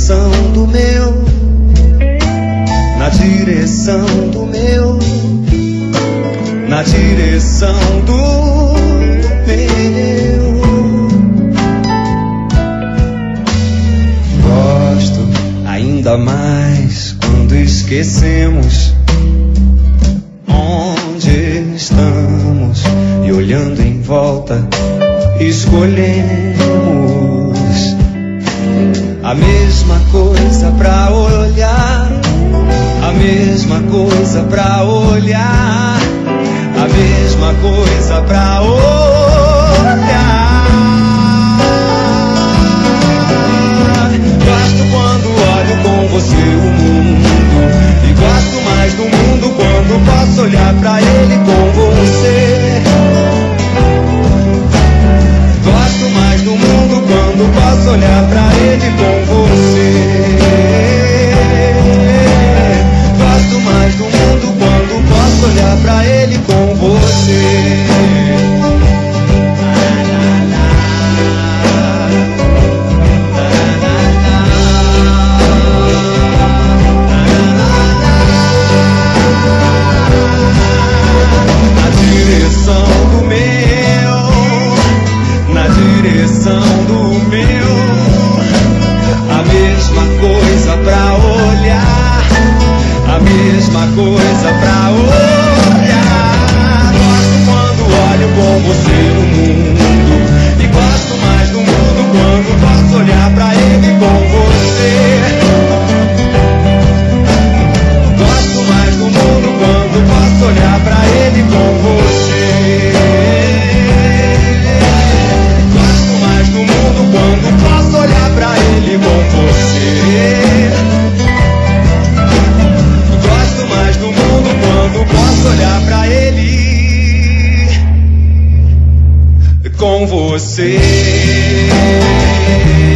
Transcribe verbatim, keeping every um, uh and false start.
direção do meu, na direção do meu, na direção do meu. Gosto ainda mais quando esquecemos onde estamos e olhando em volta escolhemos a mesma coisa pra olhar, a mesma coisa pra olhar, a mesma coisa pra olhar. Gosto quando olho com você o mundo, e gosto mais do mundo quando posso olhar pra ele com você. Gosto mais do mundo quando posso olhar pra ele com você. Gosto mais do mundo quando posso olhar pra ele com você. Na direção do meu, na direção do meu, a mesma coisa pra olhar, a mesma coisa pra olhar. Gosto quando olho com você no mundo, e gosto mais do mundo quando posso olhar pra ele com você. Gosto mais do mundo quando posso olhar pra ele com você. Gosto mais do mundo quando posso olhar pra ele com você. Gosto mais do mundo quando posso olhar pra ele com você.